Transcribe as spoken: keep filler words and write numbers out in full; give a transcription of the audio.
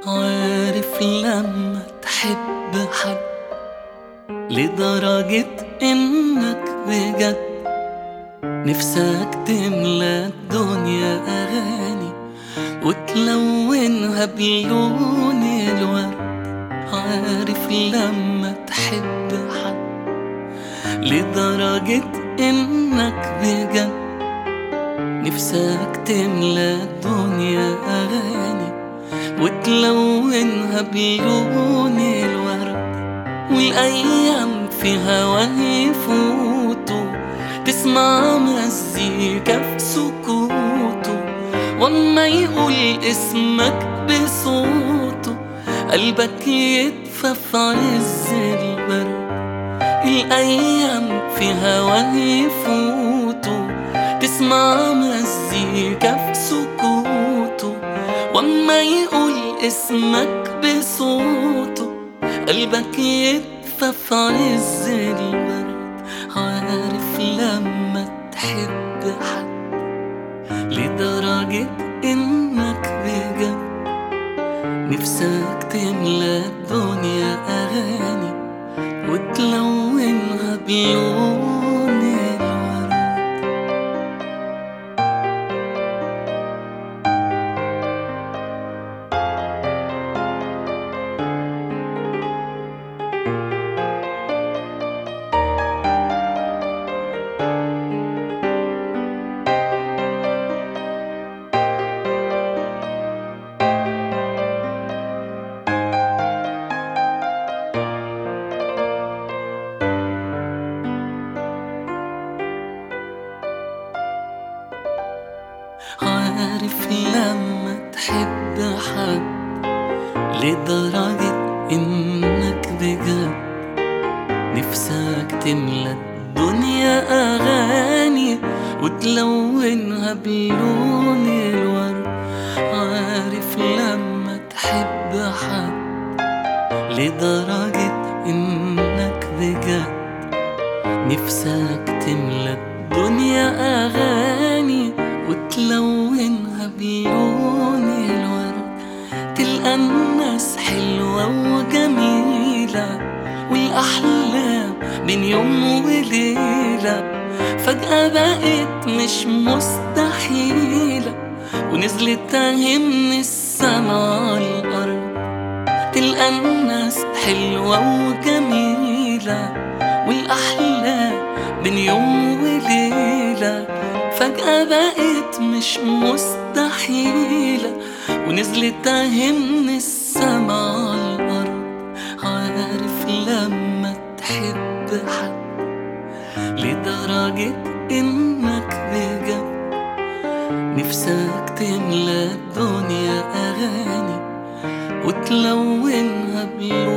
عارف لما تحب حد لدرجة انك بجد نفسك تملى الدنيا اغاني وتلونها بلون الورد. عارف لما تحب حد لدرجة انك بجد نفسك تملى الدنيا اغاني وتلونها بلون الورد. والايام في هواه يفوتوا تسمع مزيكا في سكوته، واما يقول اسمك بصوته قلبك يدفى في عز البرد. الايام في هواه يفوتوا تسمع مزيكا في سكوته، واما يقول اسمك بصوته قلبك يدفى في عز البرد. عارف لما تحب حد لدرجة انك بجد نفسك تملى الدنيا اغاني وتلونها بلون الورد. عارف لما تحب حد لدرجة انك بجد نفسك تملى الدنيا اغاني وتلونها بلون الورد. عارف لما تحب حد لدرجة انك بجد نفسك تملى الدنيا اغاني وتلونها بلون الورد. تلقى الناس حلوة وجميلة والأحلام بين يوم وليلة فجأة بقت مش مستحيلة ونزلت اهي من السما على الأرض. تلقى الناس حلوة وجميلة والأحلام بين يوم وليلة فجأة بقت مش مستحيلة ونزلت اهي من السما على الأرض. عارف لما تحب حد لدرجة انك بجد نفسك تملى الدنيا اغاني وتلونها بلون